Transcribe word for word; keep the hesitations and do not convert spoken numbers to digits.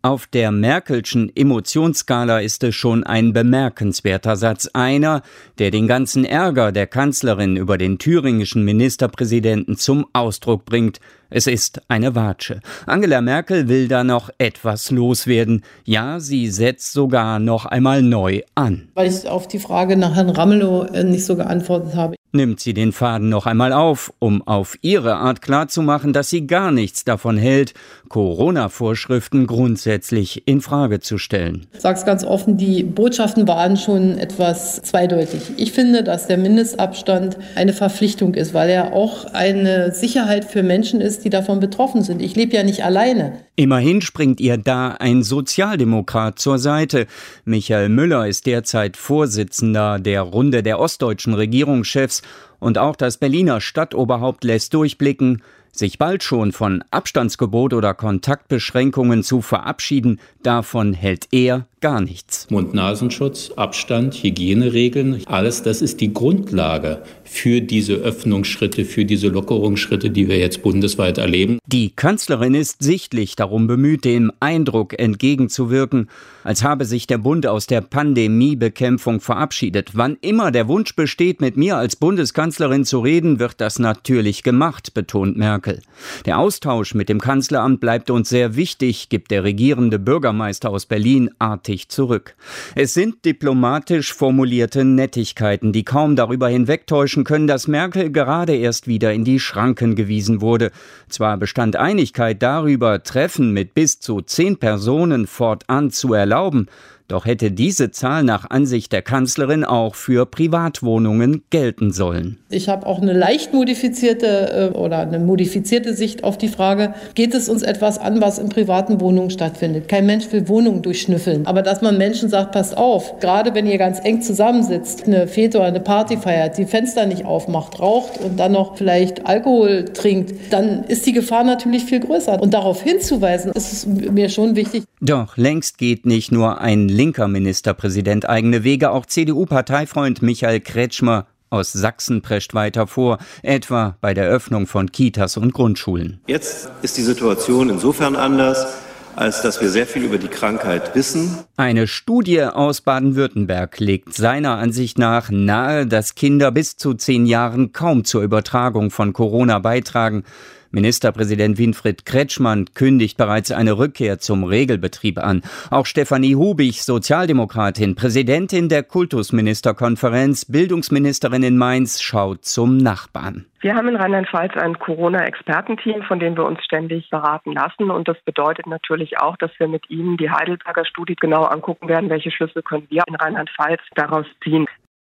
Auf der Merkelschen Emotionsskala ist es schon ein bemerkenswerter Satz. Einer, der den ganzen Ärger der Kanzlerin über den thüringischen Ministerpräsidenten zum Ausdruck bringt. Es ist eine Watsche. Angela Merkel will da noch etwas loswerden. Ja, sie setzt sogar noch einmal neu an. Weil ich auf die Frage nach Herrn Ramelow nicht so geantwortet habe. Nimmt sie den Faden noch einmal auf, um auf ihre Art klarzumachen, dass sie gar nichts davon hält, Corona-Vorschriften grundsätzlich in Frage zu stellen. Ich sage es ganz offen, die Botschaften waren schon etwas zweideutig. Ich finde, dass der Mindestabstand eine Verpflichtung ist, weil er auch eine Sicherheit für Menschen ist, die davon betroffen sind. Ich lebe ja nicht alleine. Immerhin springt ihr da ein Sozialdemokrat zur Seite. Michael Müller ist derzeit Vorsitzender der Runde der ostdeutschen Regierungschefs und auch das Berliner Stadtoberhaupt lässt durchblicken, sich bald schon von Abstandsgebot oder Kontaktbeschränkungen zu verabschieden, davon hält er gar nichts. Mund-Nasenschutz, Abstand, Hygieneregeln, alles das ist die Grundlage für diese Öffnungsschritte, für diese Lockerungsschritte, die wir jetzt bundesweit erleben. Die Kanzlerin ist sichtlich darum bemüht, dem Eindruck entgegenzuwirken, als habe sich der Bund aus der Pandemiebekämpfung verabschiedet. Wann immer der Wunsch besteht, mit mir als Bundeskanzlerin zu reden, wird das natürlich gemacht, betont Merkel. Der Austausch mit dem Kanzleramt bleibt uns sehr wichtig, gibt der regierende Bürgermeister aus Berlin artig zurück. Es sind diplomatisch formulierte Nettigkeiten, die kaum darüber hinwegtäuschen können, dass Merkel gerade erst wieder in die Schranken gewiesen wurde. Zwar bestand Einigkeit darüber, Treffen mit bis zu zehn Personen fortan zu erlauben, doch hätte diese Zahl nach Ansicht der Kanzlerin auch für Privatwohnungen gelten sollen. Ich habe auch eine leicht modifizierte äh, oder eine modifizierte Sicht auf die Frage, geht es uns etwas an, was in privaten Wohnungen stattfindet? Kein Mensch will Wohnungen durchschnüffeln. Aber dass man Menschen sagt, passt auf, gerade wenn ihr ganz eng zusammensitzt, eine Fete oder eine Party feiert, die Fenster nicht aufmacht, raucht und dann noch vielleicht Alkohol trinkt, dann ist die Gefahr natürlich viel größer. Und darauf hinzuweisen, ist es mir schon wichtig. Doch längst geht nicht nur ein linker Ministerpräsident eigene Wege, auch C D U-Parteifreund Michael Kretschmer aus Sachsen prescht weiter vor, etwa bei der Öffnung von Kitas und Grundschulen. Jetzt ist die Situation insofern anders, als dass wir sehr viel über die Krankheit wissen. Eine Studie aus Baden-Württemberg legt seiner Ansicht nach nahe, dass Kinder bis zu zehn Jahren kaum zur Übertragung von Corona beitragen. Ministerpräsident Winfried Kretschmann kündigt bereits eine Rückkehr zum Regelbetrieb an. Auch Stefanie Hubich, Sozialdemokratin, Präsidentin der Kultusministerkonferenz, Bildungsministerin in Mainz, schaut zum Nachbarn. Wir haben in Rheinland-Pfalz ein Corona-Expertenteam, von dem wir uns ständig beraten lassen. Und das bedeutet natürlich auch, dass wir mit Ihnen die Heidelberger Studie genau angucken werden, welche Schlüsse können wir in Rheinland-Pfalz daraus ziehen.